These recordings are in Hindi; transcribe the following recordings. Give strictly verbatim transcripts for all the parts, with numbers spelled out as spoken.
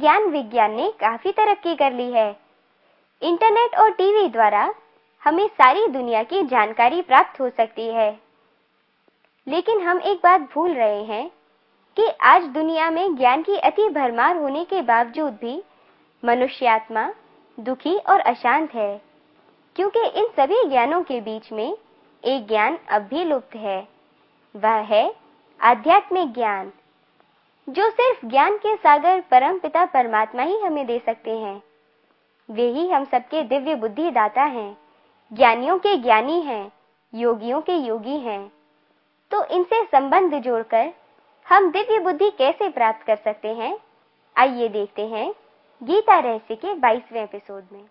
ज्ञान विज्ञान ने काफी तरक्की कर ली है। इंटरनेट और टीवी द्वारा हमें सारी दुनिया की जानकारी प्राप्त हो सकती है। लेकिन हम एक बात भूल रहे हैं कि आज दुनिया में ज्ञान की अति भरमार होने के बावजूद भी मनुष्यात्मा दुखी और अशांत है, क्योंकि इन सभी ज्ञानों के बीच में एक ज्ञान अब भी लुप्त है। वह है आध्यात्मिक ज्ञान, जो सिर्फ ज्ञान के सागर परम पिता परमात्मा ही हमें दे सकते हैं। वे ही हम सबके दिव्य बुद्धि दाता हैं, ज्ञानियों के ज्ञानी हैं, योगियों के योगी हैं। तो इनसे संबंध जोड़कर हम दिव्य बुद्धि कैसे प्राप्त कर सकते हैं, आइए देखते हैं गीता रहस्य के बाईसवें एपिसोड में।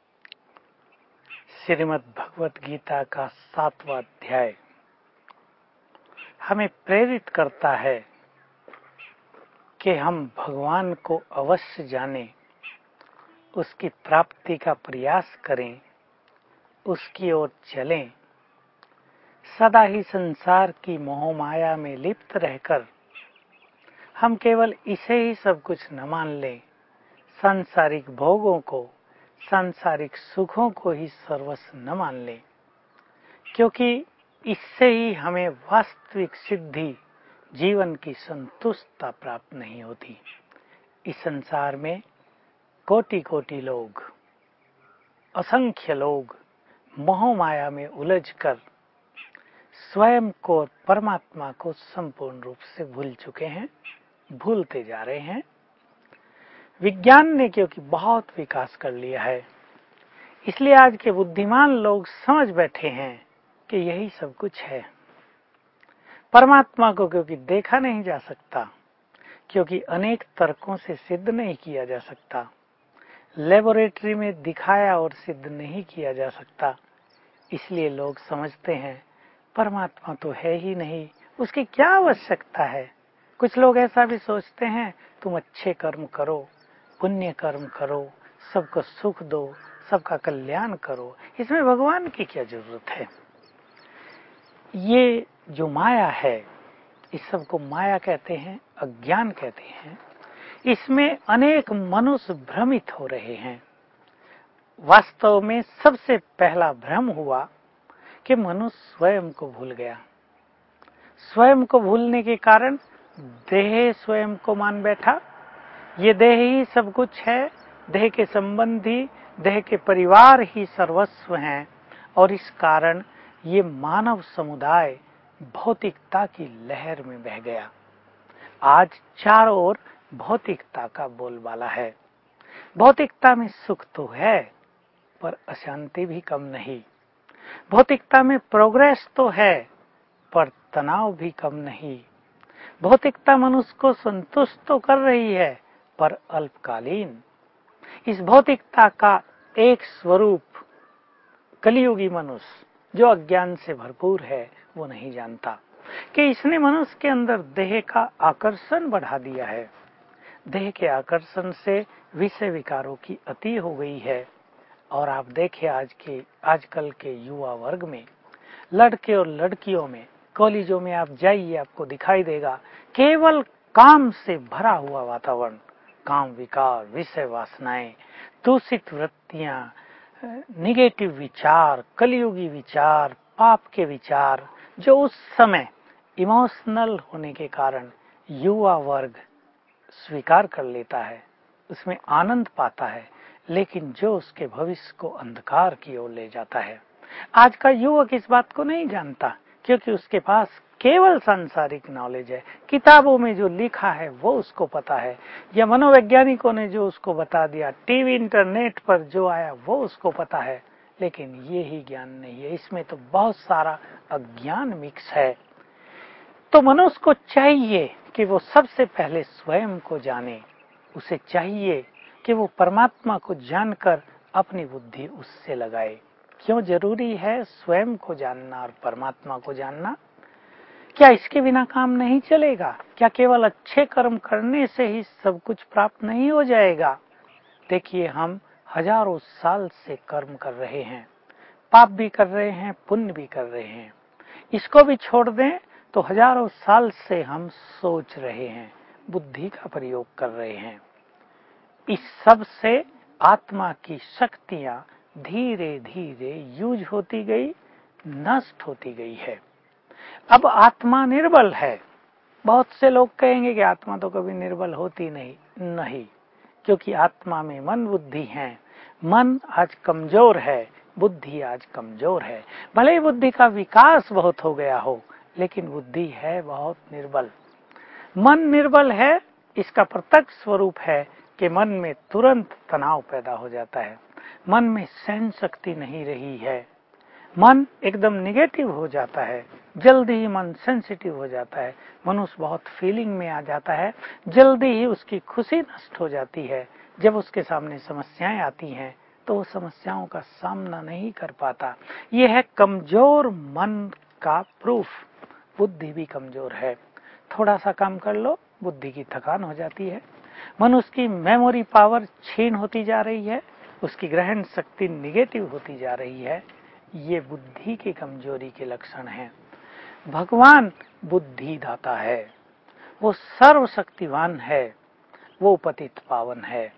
श्रीमद् भगवत गीता का सातवां अध्याय हमें प्रेरित करता है कि हम भगवान को अवश्य जानें, उसकी प्राप्ति का प्रयास करें, उसकी ओर चलें। सदा ही संसार की मोह माया में लिप्त रहकर हम केवल इसे ही सब कुछ न मान लें, सांसारिक भोगों को, सांसारिक सुखों को ही सर्वस्व न मान लें, क्योंकि इससे ही हमें वास्तविक सिद्धि, जीवन की संतुष्टता प्राप्त नहीं होती। इस संसार में कोटि कोटि लोग, असंख्य लोग मोह माया में उलझकर स्वयं को, परमात्मा को संपूर्ण रूप से भूल चुके हैं, भूलते जा रहे हैं। विज्ञान ने क्योंकि बहुत विकास कर लिया है, इसलिए आज के बुद्धिमान लोग समझ बैठे हैं कि यही सब कुछ है। परमात्मा को क्योंकि देखा नहीं जा सकता, क्योंकि अनेक तर्कों से सिद्ध नहीं किया जा सकता, लेबोरेटरी में दिखाया और सिद्ध नहीं किया जा सकता, इसलिए लोग समझते हैं परमात्मा तो है ही नहीं, उसकी क्या आवश्यकता है। कुछ लोग ऐसा भी सोचते हैं, तुम अच्छे कर्म करो, पुण्य कर्म करो, सबको सुख दो, सबका कल्याण करो, इसमें भगवान की क्या जरूरत है। ये जो माया है, इस सब को माया कहते हैं, अज्ञान कहते हैं। इसमें अनेक मनुष्य भ्रमित हो रहे हैं। वास्तव में सबसे पहला भ्रम हुआ कि मनुष्य स्वयं को भूल गया। स्वयं को भूलने के कारण देह स्वयं को मान बैठा, ये देह ही सब कुछ है, देह के संबंधी, देह के परिवार ही सर्वस्व हैं, और इस कारण ये मानव समुदाय भौतिकता की लहर में बह गया। आज चारों ओर भौतिकता का बोलबाला है। भौतिकता में सुख तो है, पर अशांति भी कम नहीं। भौतिकता में प्रोग्रेस तो है, पर तनाव भी कम नहीं। भौतिकता मनुष्य को संतुष्ट तो कर रही है, पर अल्पकालीन। इस भौतिकता का एक स्वरूप कलियुगी मनुष्य, जो अज्ञान से भरपूर है, वो नहीं जानता कि इसने मनुष्य के अंदर देह का आकर्षण बढ़ा दिया है। देह के आकर्षण से विषय विकारों की अति हो गई है। और आप देखें आज के आजकल के युवा वर्ग में, लड़के और लड़कियों में, कॉलेजों में आप जाइए, आपको दिखाई देगा केवल काम से भरा हुआ वातावरण। काम विकार, विषय वासनाएं, दूषित वृत्तियां, निगेटिव विचार, कलियुगी विचार, पाप के विचार, जो उस समय इमोशनल होने के कारण युवा वर्ग स्वीकार कर लेता है, उसमें आनंद पाता है, लेकिन जो उसके भविष्य को अंधकार की ओर ले जाता है। आज का युवक इस बात को नहीं जानता, क्योंकि उसके पास केवल सांसारिक नॉलेज है। किताबों में जो लिखा है वो उसको पता है, या मनोवैज्ञानिकों ने जो उसको बता दिया, टीवी इंटरनेट पर जो आया वो उसको पता है, लेकिन ये ही ज्ञान नहीं है। इसमें तो बहुत सारा अज्ञान मिक्स है। तो मनुष्य को चाहिए कि वो सबसे पहले स्वयं को जाने। उसे चाहिए कि वो परमात्मा को जानकर अपनी बुद्धि उससे लगाए। क्यों जरूरी है स्वयं को जानना और परमात्मा को जानना? क्या इसके बिना काम नहीं चलेगा? क्या केवल अच्छे कर्म करने से ही सब कुछ प्राप्त नहीं हो जाएगा? देखिए, हम हजारों साल से कर्म कर रहे हैं, पाप भी कर रहे हैं, पुण्य भी कर रहे हैं। इसको भी छोड़ दें तो हजारों साल से हम सोच रहे हैं, बुद्धि का प्रयोग कर रहे हैं। इस सब से आत्मा की शक्तियां धीरे धीरे यूज होती गई, नष्ट होती गई है। अब आत्मा निर्बल है। बहुत से लोग कहेंगे कि आत्मा तो कभी निर्बल होती नहीं। नहीं, क्योंकि आत्मा में मन बुद्धि है। मन आज कमजोर है, बुद्धि आज कमजोर है। भले ही बुद्धि का विकास बहुत हो गया हो, लेकिन बुद्धि है बहुत निर्बल। मन निर्बल है, इसका प्रत्यक्ष स्वरूप है कि मन में तुरंत तनाव पैदा हो जाता है। मन में सहन शक्ति नहीं रही है। मन एकदम निगेटिव हो जाता है, जल्दी ही मन सेंसिटिव हो जाता है। मनुष्य बहुत फीलिंग में आ जाता है, जल्दी ही उसकी खुशी नष्ट हो जाती है। जब उसके सामने समस्याएं आती हैं तो वो समस्याओं का सामना नहीं कर पाता। यह है कमजोर मन का प्रूफ। बुद्धि भी कमजोर है। थोड़ा सा काम कर लो, बुद्धि की थकान हो जाती है। मनुष्य की मेमोरी पावर छीन होती जा रही है, उसकी ग्रहण शक्ति निगेटिव होती जा रही है। ये बुद्धि की कमजोरी के लक्षण हैं। भगवान बुद्धि दाता है, वो सर्वशक्तिवान है, वो पतित पावन है।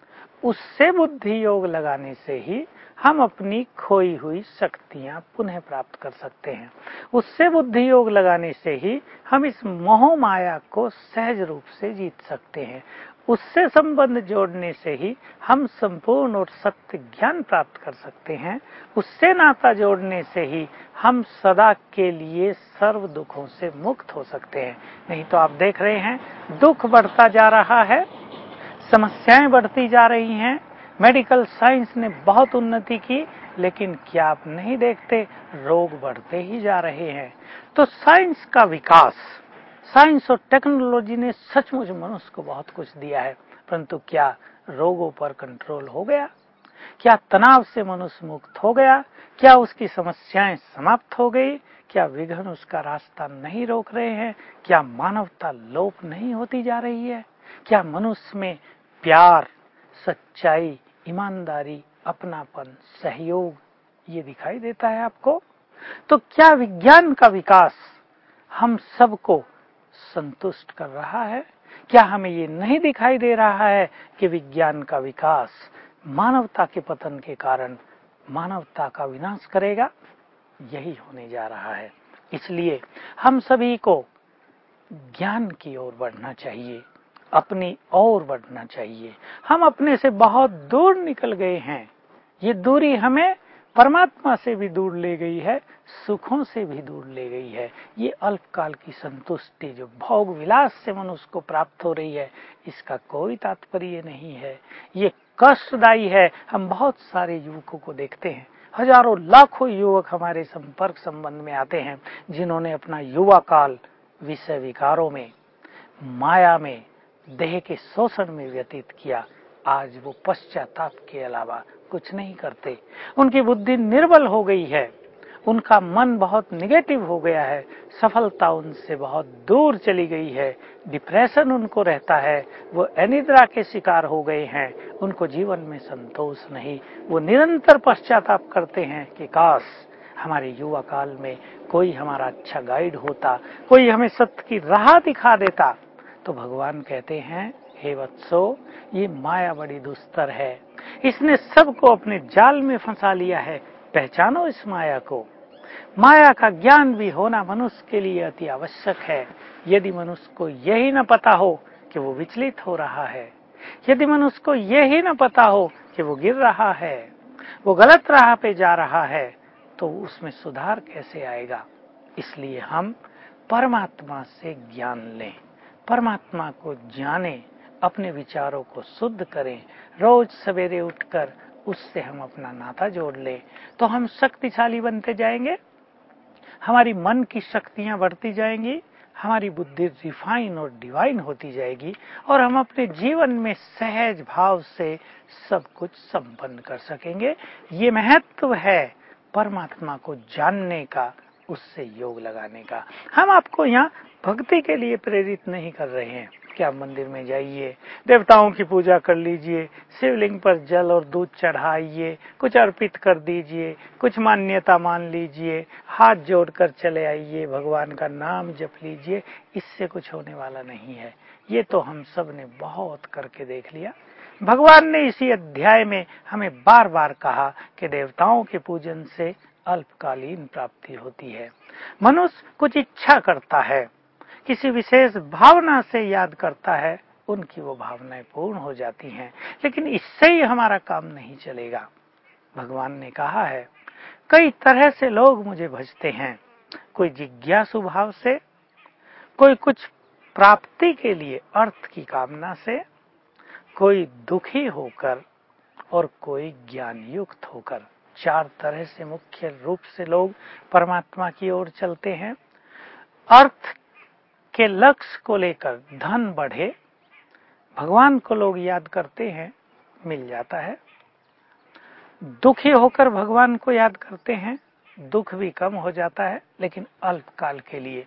उससे बुद्धि योग लगाने से ही हम अपनी खोई हुई शक्तियां पुनः प्राप्त कर सकते हैं। उससे बुद्धि योग लगाने से ही हम इस मोह माया को सहज रूप से जीत सकते हैं। उससे संबंध जोड़ने से ही हम संपूर्ण और सत्य ज्ञान प्राप्त कर सकते हैं। उससे नाता जोड़ने से ही हम सदा के लिए सर्व दुखों से मुक्त हो सकते हैं। नहीं तो आप देख रहे हैं, दुख बढ़ता जा रहा है, समस्याएं बढ़ती जा रही हैं। मेडिकल साइंस ने बहुत उन्नति की, लेकिन क्या आप नहीं देखते, रोग बढ़ते ही जा रहे हैं। तो साइंस का विकास, साइंस और टेक्नोलॉजी ने सचमुच मनुष्य को बहुत कुछ दिया है, परंतु क्या रोगों पर कंट्रोल हो गया? क्या तनाव से मनुष्य मुक्त हो गया? क्या उसकी समस्याएं समाप्त हो गई? क्या विघ्न उसका रास्ता नहीं रोक रहे हैं? क्या मानवता लोप नहीं होती जा रही है? क्या मनुष्य में प्यार, सच्चाई, ईमानदारी, अपनापन, सहयोग ये दिखाई देता है आपको? तो क्या विज्ञान का विकास हम सबको संतुष्ट कर रहा है? क्या हमें ये नहीं दिखाई दे रहा है कि विज्ञान का विकास मानवता के पतन के कारण मानवता का विनाश करेगा? यही होने जा रहा है। इसलिए हम सभी को ज्ञान की ओर बढ़ना चाहिए, अपनी ओर बढ़ना चाहिए। हम अपने से बहुत दूर निकल गए हैं। ये दूरी हमें परमात्मा से भी दूर ले गई है, सुखों से भी दूर ले गई है। ये अल्पकाल की संतुष्टि जो भोग विलास से मनुष्य को प्राप्त हो रही है, इसका कोई तात्पर्य नहीं है। ये कष्टदायी है। हम बहुत सारे युवकों को देखते हैं, हजारों लाखों युवक हमारे संपर्क संबंध में आते हैं, जिन्होंने अपना युवा काल विषय विकारों में, माया में, देह के शोषण में व्यतीत किया। आज वो पश्चाताप के अलावा कुछ नहीं करते। उनकी बुद्धि निर्बल हो गई है, उनका मन बहुत निगेटिव हो गया है, सफलता उनसे बहुत दूर चली गई है, डिप्रेशन उनको रहता है, वो अनिद्रा के शिकार हो गए हैं, उनको जीवन में संतोष नहीं। वो निरंतर पश्चाताप करते हैं कि काश हमारे युवा काल में कोई हमारा अच्छा गाइड होता, कोई हमें सत्य की राह दिखा देता। तो भगवान कहते हैं, हे वत्सो, ये माया बड़ी दुस्तर है, इसने सबको अपने जाल में फंसा लिया है। पहचानो इस माया को। माया का ज्ञान भी होना मनुष्य के लिए अति आवश्यक है। यदि मनुष्य को यही न पता हो कि वो विचलित हो रहा है, यदि मनुष्य को यही न पता हो कि वो गिर रहा है, वो गलत राह पे जा रहा है, तो उसमें सुधार कैसे आएगा? इसलिए हम परमात्मा से ज्ञान लें, परमात्मा को जानें, अपने विचारों को शुद्ध करें। रोज सवेरे उठकर उससे हम अपना नाता जोड़ लें, तो हम शक्तिशाली बनते जाएंगे, हमारी मन की शक्तियां बढ़ती जाएंगी, हमारी बुद्धि रिफाइन और डिवाइन होती जाएगी, और हम अपने जीवन में सहज भाव से सब कुछ संपन्न कर सकेंगे। ये महत्व है परमात्मा को जानने का, उससे योग लगाने का। हम आपको यहाँ भक्ति के लिए प्रेरित नहीं कर रहे हैं, क्या मंदिर में जाइए, देवताओं की पूजा कर लीजिए, शिवलिंग पर जल और दूध चढ़ाइए, कुछ अर्पित कर दीजिए, कुछ मान्यता मान लीजिए, हाथ जोड़कर चले आइए, भगवान का नाम जप लीजिए। इससे कुछ होने वाला नहीं है। ये तो हम सब ने बहुत करके देख लिया। भगवान ने इसी अध्याय में हमें बार बार कहा कि देवताओं के पूजन से अल्पकालीन प्राप्ति होती है। मनुष्य कुछ इच्छा करता है, किसी विशेष भावना से याद करता है, उनकी वो भावनाएं पूर्ण हो जाती हैं, लेकिन इससे ही हमारा काम नहीं चलेगा। भगवान ने कहा है, कई तरह से लोग मुझे भजते हैं, कोई जिज्ञासु भाव से, कोई कुछ प्राप्ति के लिए अर्थ की कामना से, कोई दुखी होकर और कोई ज्ञान युक्त होकर। चार तरह से मुख्य रूप से लोग परमात्मा की ओर चलते हैं। अर्थ के लक्ष्य को लेकर धन बढ़े, भगवान को लोग याद करते हैं, मिल जाता है। दुखी होकर भगवान को याद करते हैं, दुख भी कम हो जाता है, लेकिन अल्पकाल के लिए।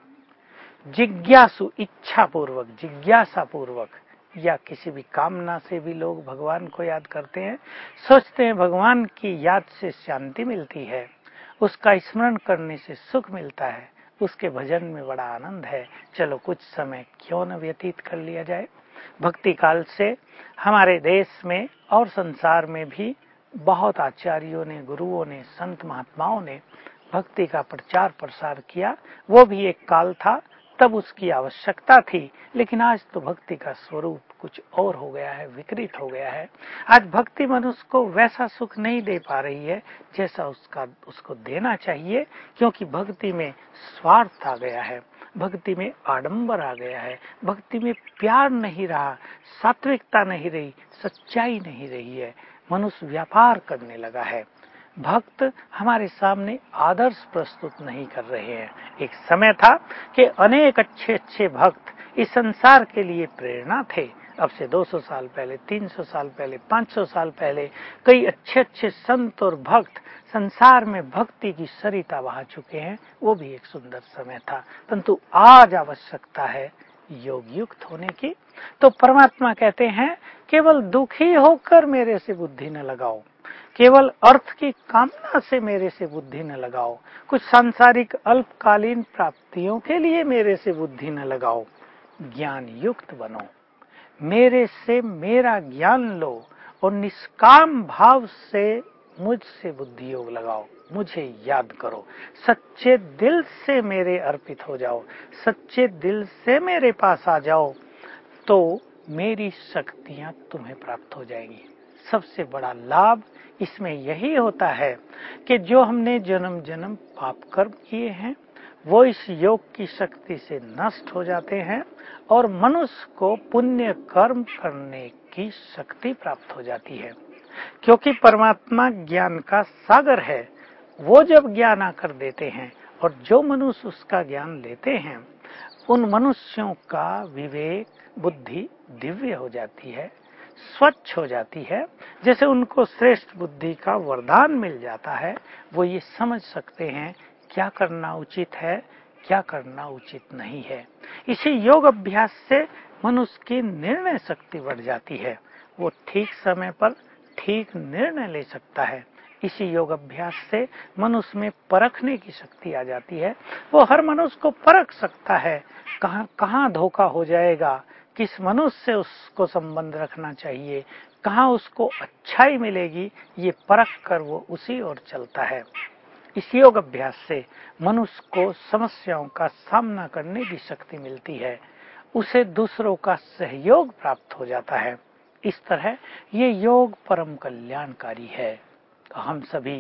जिज्ञासु, इच्छा पूर्वक, जिज्ञासा पूर्वक या किसी भी कामना से भी लोग भगवान को याद करते हैं, सोचते हैं भगवान की याद से शांति मिलती है, उसका स्मरण करने से सुख मिलता है, उसके भजन में बड़ा आनंद है, चलो कुछ समय क्यों न व्यतीत कर लिया जाए। भक्ति काल से हमारे देश में और संसार में भी बहुत आचार्यों ने, गुरुओं ने, संत महात्माओं ने भक्ति का प्रचार प्रसार किया। वो भी एक काल था, तब उसकी आवश्यकता थी, लेकिन आज तो भक्ति का स्वरूप कुछ और हो गया है, विकृत हो गया है। आज भक्ति मनुष्य को वैसा सुख नहीं दे पा रही है जैसा उसका उसको देना चाहिए, क्योंकि भक्ति में स्वार्थ आ गया है, भक्ति में आडंबर आ गया है, भक्ति में प्यार नहीं रहा, सात्विकता नहीं रही, सच्चाई नहीं रही है, मनुष्य व्यापार करने लगा है। भक्त हमारे सामने आदर्श प्रस्तुत नहीं कर रहे हैं। एक समय था कि अनेक अच्छे अच्छे भक्त इस संसार के लिए प्रेरणा थे। अब से दो सौ साल पहले, तीन सौ साल पहले, पाँच सौ साल पहले कई अच्छे अच्छे संत और भक्त संसार में भक्ति की सरिता बहा चुके हैं। वो भी एक सुंदर समय था, परंतु आज आवश्यकता है योग युक्त होने की। तो परमात्मा कहते हैं, केवल दुखी होकर मेरे से बुद्धि न लगाओ, केवल अर्थ की कामना से मेरे से बुद्धि न लगाओ, कुछ सांसारिक अल्पकालीन प्राप्तियों के लिए मेरे से बुद्धि न लगाओ, ज्ञान युक्त बनो, मेरे से मेरा ज्ञान लो और निष्काम भाव से मुझसे बुद्धि योग लगाओ, मुझे याद करो, सच्चे दिल से मेरे अर्पित हो जाओ, सच्चे दिल से मेरे पास आ जाओ, तो मेरी शक्तियां तुम्हें प्राप्त हो जाएंगी। सबसे बड़ा लाभ इसमें यही होता है कि जो हमने जन्म जन्म पाप कर्म किए हैं वो इस योग की शक्ति से नष्ट हो जाते हैं और मनुष्य को पुण्य कर्म करने की शक्ति प्राप्त हो जाती है। क्योंकि परमात्मा ज्ञान का सागर है, वो जब ज्ञान आकर देते हैं और जो मनुष्य उसका ज्ञान लेते हैं, उन मनुष्यों का विवेक बुद्धि दिव्य हो जाती है, स्वच्छ हो जाती है। जैसे उनको श्रेष्ठ बुद्धि का वरदान मिल जाता है, वो ये समझ सकते हैं क्या करना उचित है, क्या करना उचित नहीं है। इसी योग अभ्यास से मनुष्य की निर्णय शक्ति बढ़ जाती है, वो ठीक समय पर ठीक निर्णय ले सकता है। इसी योग अभ्यास से मनुष्य में परखने की शक्ति आ जाती है, वो हर मनुष्य को परख सकता है, कहाँ कहाँ धोखा हो जाएगा, किस मनुष्य से उसको संबंध रखना चाहिए, कहाँ उसको अच्छाई मिलेगी, ये परख कर वो उसी ओर चलता है। इस योग अभ्यास से मनुष्य को समस्याओं का सामना करने की शक्ति मिलती है, उसे दूसरों का सहयोग प्राप्त हो जाता है। इस तरह ये योग परम कल्याणकारी है। तो हम सभी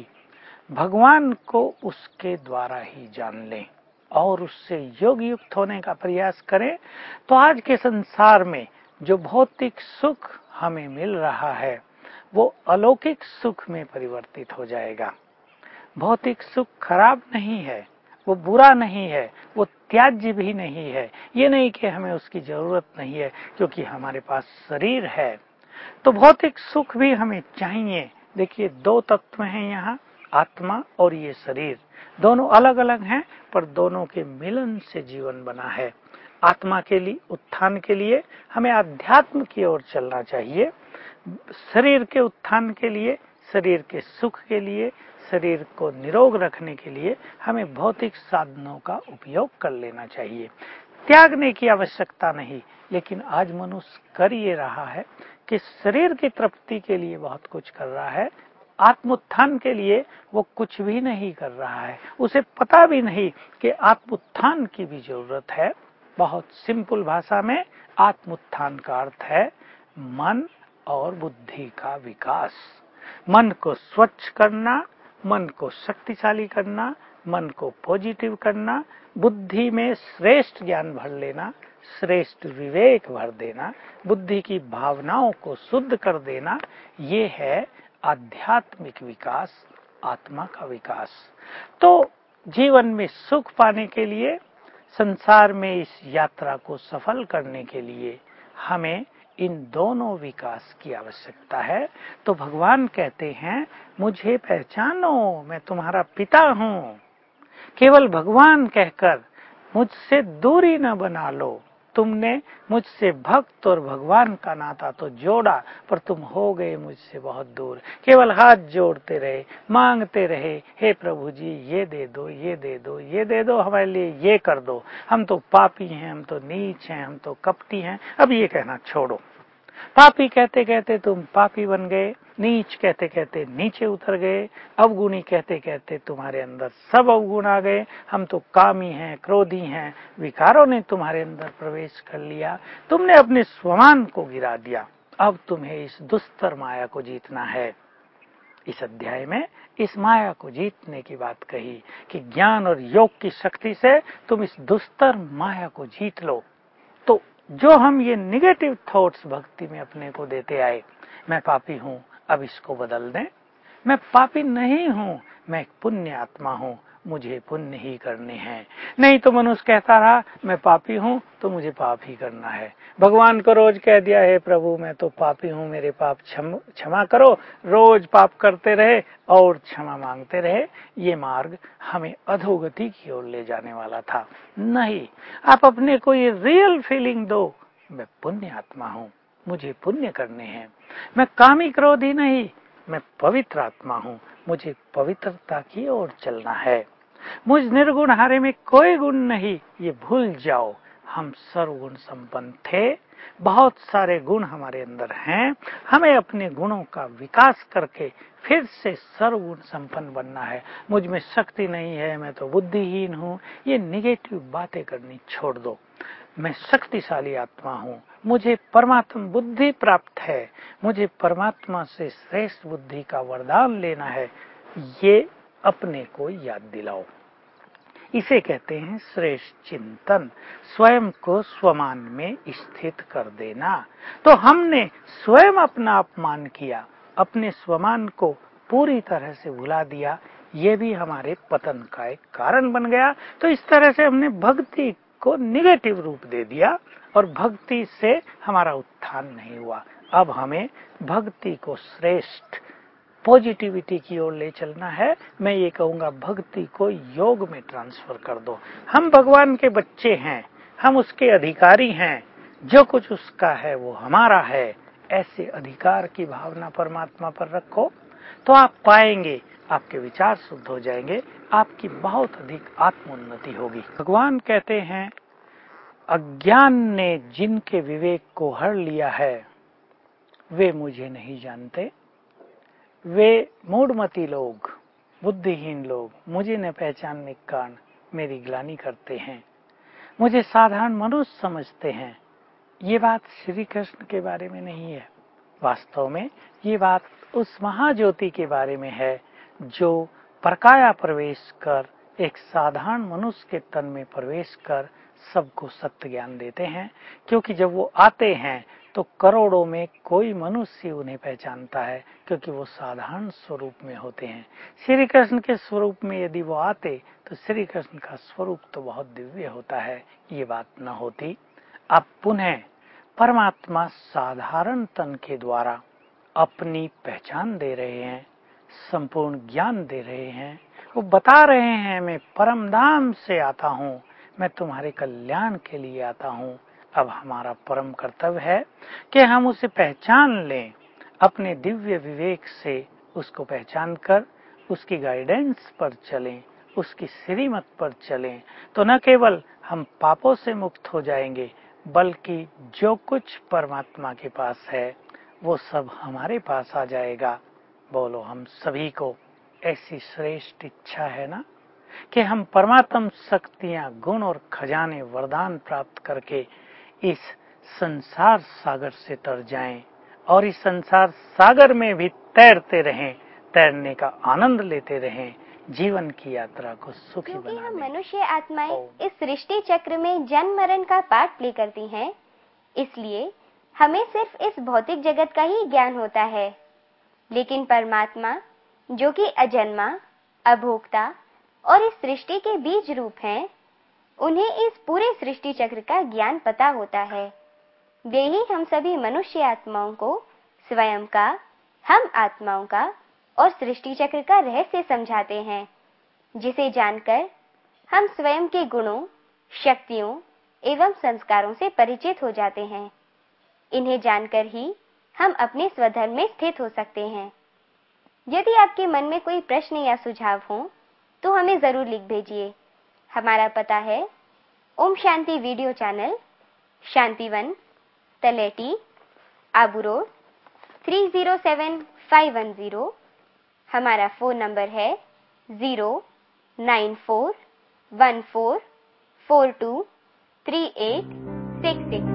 भगवान को उसके द्वारा ही जान लें और उससे योग युक्त होने का प्रयास करें, तो आज के संसार में जो भौतिक सुख हमें मिल रहा है वो अलौकिक सुख में परिवर्तित हो जाएगा। भौतिक सुख खराब नहीं है, वो बुरा नहीं है, वो त्याज्य भी नहीं है। ये नहीं कि हमें उसकी जरूरत नहीं है, क्योंकि हमारे पास शरीर है तो भौतिक सुख भी हमें चाहिए। देखिए, दो तत्व हैं यहाँ, आत्मा और ये शरीर, दोनों अलग अलग हैं पर दोनों के मिलन से जीवन बना है। आत्मा के लिए उत्थान के लिए हमें अध्यात्म की ओर चलना चाहिए। शरीर के उत्थान के लिए, शरीर के सुख के लिए, शरीर को निरोग रखने के लिए हमें भौतिक साधनों का उपयोग कर लेना चाहिए। त्यागने की आवश्यकता नहीं, लेकिन आज मनुष्य कर ये रहा है कि शरीर की तृप्ति के लिए बहुत कुछ कर रहा है, आत्मोत्थान के लिए वो कुछ भी नहीं कर रहा है। उसे पता भी नहीं कि आत्मोत्थान की भी जरूरत है। बहुत सिंपल भाषा में आत्मोत्थान का अर्थ है मन और बुद्धि का विकास। मन को स्वच्छ करना, मन को शक्तिशाली करना, मन को पॉजिटिव करना, बुद्धि में श्रेष्ठ ज्ञान भर लेना, श्रेष्ठ विवेक भर देना, बुद्धि की भावनाओं को शुद्ध कर देना, ये है आध्यात्मिक विकास, आत्मा का विकास। तो जीवन में सुख पाने के लिए, संसार में इस यात्रा को सफल करने के लिए हमें इन दोनों विकास की आवश्यकता है। तो भगवान कहते हैं, मुझे पहचानो, मैं तुम्हारा पिता हूं। केवल भगवान कहकर मुझसे दूरी न बना लो। तुमने मुझसे भक्त और भगवान का नाता तो जोड़ा, पर तुम हो गए मुझसे बहुत दूर। केवल हाथ जोड़ते रहे, मांगते रहे, हे प्रभु जी ये दे दो, ये दे दो, ये दे दो, हमारे लिए ये कर दो। हम तो पापी हैं, हम तो नीच हैं, हम तो कपटी हैं। अब ये कहना छोड़ो। पापी कहते कहते तुम पापी बन गए, नीच कहते कहते नीचे उतर गए, अवगुणी कहते कहते तुम्हारे अंदर सब अवगुण आ गए। हम तो कामी हैं, क्रोधी हैं, विकारों ने तुम्हारे अंदर प्रवेश कर लिया। तुमने अपने स्वमान को गिरा दिया। अब तुम्हें इस दुस्तर माया को जीतना है। इस अध्याय में इस माया को जीतने की बात कही कि ज्ञान और योग की शक्ति से तुम इस दुस्तर माया को जीत लो। तो जो हम ये निगेटिव थॉट्स भक्ति में अपने को देते आए, मैं पापी हूं, अब इसको बदल दें। मैं पापी नहीं हूं, मैं एक पुण्य आत्मा हूं, मुझे पुण्य ही करने हैं। नहीं तो मनुष्य कहता रहा, मैं पापी हूं तो मुझे पाप ही करना है। भगवान को रोज कह दिया, हे प्रभु मैं तो पापी हूं, मेरे पाप क्षमा करो। रोज पाप करते रहे और क्षमा मांगते रहे। ये मार्ग हमें अधोगति की ओर ले जाने वाला था। नहीं, आप अपने को ये रियल फीलिंग दो, मैं पुण्य आत्मा हूं, मुझे पुण्य करने हैं। मैं कामी क्रोधी नहीं, मैं पवित्र आत्मा हूं, मुझे पवित्रता की ओर चलना है। मुझ निर्गुण हारे में कोई गुण नहीं, ये भूल जाओ। हम सर्वगुण संपन्न थे, बहुत सारे गुण हमारे अंदर हैं। हमें अपने गुणों का विकास करके फिर से सर्वगुण संपन्न बनना है। मुझ में शक्ति नहीं है, मैं तो बुद्धिहीन हूं, ये निगेटिव बातें करनी छोड़ दो। मैं शक्तिशाली आत्मा हूं, मुझे परमात्मा बुद्धि प्राप्त है, मुझे परमात्मा से श्रेष्ठ बुद्धि का वरदान लेना है। ये अपने को याद दिलाओ। इसे कहते हैं श्रेष्ठ चिंतन, स्वयं को स्वमान में स्थित कर देना। तो हमने स्वयं अपना अपमान किया, अपने स्वमान को पूरी तरह से भुला दिया, ये भी हमारे पतन का एक कारण बन गया। तो इस तरह से हमने भक्ति को निगेटिव रूप दे दिया और भक्ति से हमारा उत्थान नहीं हुआ। अब हमें भक्ति को श्रेष्ठ पॉजिटिविटी की ओर ले चलना है। मैं ये कहूंगा, भक्ति को योग में ट्रांसफर कर दो। हम भगवान के बच्चे हैं, हम उसके अधिकारी हैं, जो कुछ उसका है वो हमारा है। ऐसे अधिकार की भावना परमात्मा पर रखो तो आप पाएंगे, आपके विचार शुद्ध हो जाएंगे, आपकी बहुत अधिक आत्मोन्नति होगी। भगवान कहते हैं, अज्ञान ने जिनके विवेक को हर लिया है वे मुझे नहीं जानते। वे मूढ़मती लोग, बुद्धिहीन लोग मुझे न पहचानने के कारण मेरी ग्लानि करते हैं, मुझे साधारण मनुष्य समझते हैं। ये बात श्री कृष्ण के बारे में नहीं है। वास्तव में ये बात उस महाज्योति के बारे में है जो परकाया प्रवेश कर एक साधारण मनुष्य के तन में प्रवेश कर सबको सत्य ज्ञान देते हैं। क्योंकि जब वो आते हैं तो करोड़ों में कोई मनुष्य उन्हें पहचानता है, क्योंकि वो साधारण स्वरूप में होते हैं। श्री कृष्ण के स्वरूप में यदि वो आते तो श्री कृष्ण का स्वरूप तो बहुत दिव्य होता है, ये बात न होती। अब पुनः परमात्मा साधारण तन के द्वारा अपनी पहचान दे रहे हैं, संपूर्ण ज्ञान दे रहे हैं। वो बता रहे हैं, मैं परम धाम से आता हूँ, मैं तुम्हारे कल्याण के लिए आता हूँ। अब हमारा परम कर्तव्य है कि हम उसे पहचान लें, अपने दिव्य विवेक से उसको पहचान कर उसकी गाइडेंस पर चलें, उसकी श्रीमत पर चलें, तो न केवल हम पापों से मुक्त हो जाएंगे, बल्कि जो कुछ परमात्मा के पास है वो सब हमारे पास आ जाएगा। बोलो, हम सभी को ऐसी श्रेष्ठ इच्छा है ना कि हम परमात्म शक्तियां, गुण और खजाने, वरदान प्राप्त करके इस संसार सागर से तर जाएं और इस संसार सागर में भी तैरते रहें, तैरने का आनंद लेते रहें, जीवन की यात्रा को सुखी बनाने। क्योंकि हम मनुष्य आत्माएं इस सृष्टि चक्र में जन्म मरण का पाठ प्ले करती हैं, इसलिए हमें सिर्फ इस भौतिक जगत का ही ज्ञान होता है। लेकिन परमात्मा, जो कि अजन्मा, अभोक्ता और इस सृष्टि के बीज रूप हैं, उन्हें इस पूरे सृष्टि चक्र का ज्ञान पता होता है। वे ही हम सभी मनुष्य आत्माओं को स्वयं का, हम आत्माओं का और सृष्टि चक्र का रहस्य समझाते हैं, जिसे जानकर हम स्वयं के गुणों, शक्तियों एवं संस्कारों से परिचित हो जाते हैं। इन्हें जानकर ही हम अपने स्वधर्म में स्थित हो सकते हैं। यदि आपके मन में कोई प्रश्न या सुझाव हो तो हमें जरूर लिख भेजिए। हमारा पता है Om Shanti video channel, Shantivan, Taleti, Abu road, three zero seven five one zero. हमारा फोन नंबर है zero nine four one four four two three eight six six.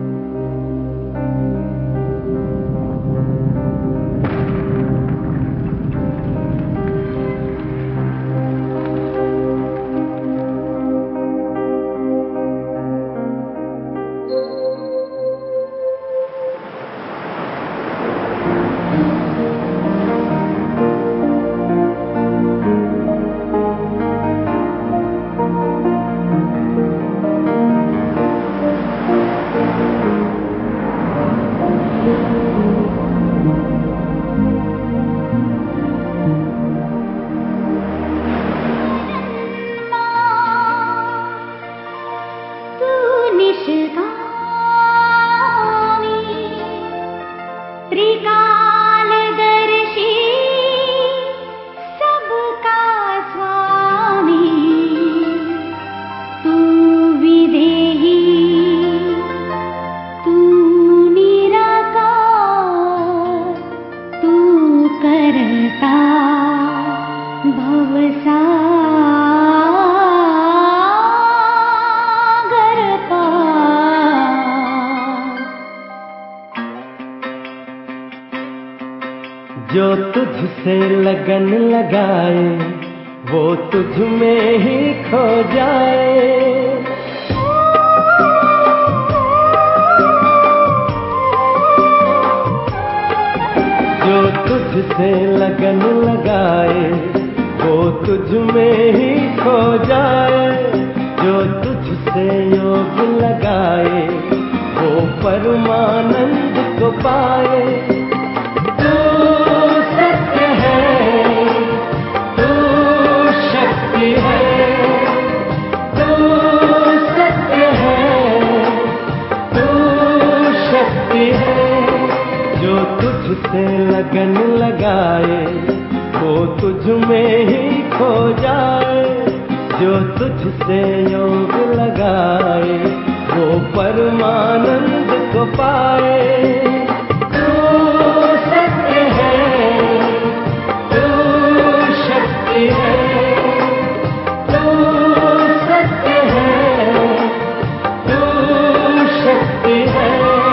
जो तुझसे लगन लगाए वो तुझ में ही खो जाए। जो तुझसे लगन लगाए वो तुझ में ही खो जाए। जो तुझसे योग लगाए वो परमानंद को पाए। तुझसे लगन लगाए वो तुझ में ही खो जाए। जो तुझसे योग लगाए वो परमानंद को पाए। तू सत्य है, तू शक्ति है, तू सत्य है, तू शक्ति है।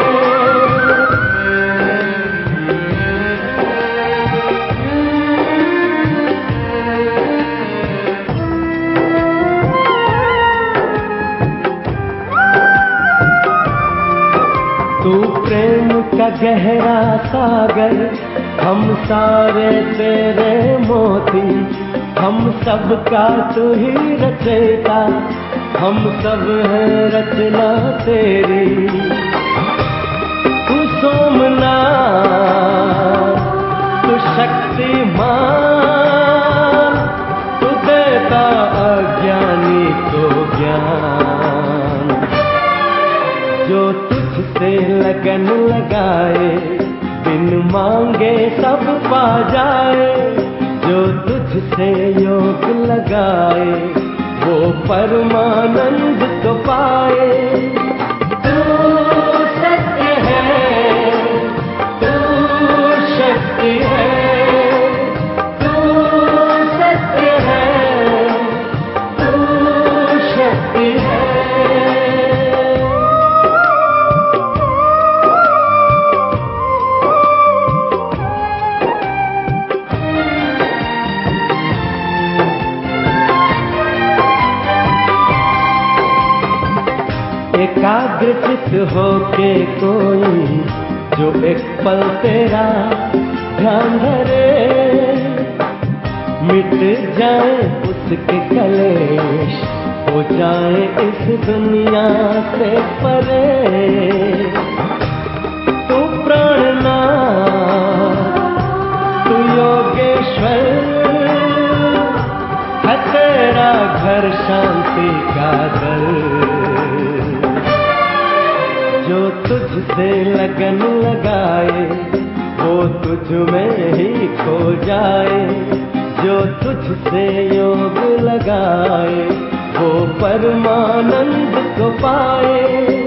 प्रेम का गहरा सागर, हम सारे तेरे मोती। हम सब का तू ही रचयिता, हम सब हैं रचना तेरी। तू सोमनाथ, तू शक्तिमान, तू देता अज्ञानी को ज्ञान। जो तुझसे लगन लगाए, बिन मांगे सब पा जाए। जो तुझसे योग लगाए, वो परमानंद तो पाए। तू सत्य है, तू शक्ति है, तू सत्य है, तू शक्ति है। एकाग्रचित होके कोई जो एक पल तेरा ध्यान धरे, मिट जाए उसके कलेश, हो जाए इस दुनिया से परे। तू प्राणनाथ, तू योगेश्वर है, तेरा घर शांति का दर। जो तुझसे लगन लगाए, वो तुझ में ही खो जाए। जो तुझसे योग लगाए, वो परमानंद को पाए।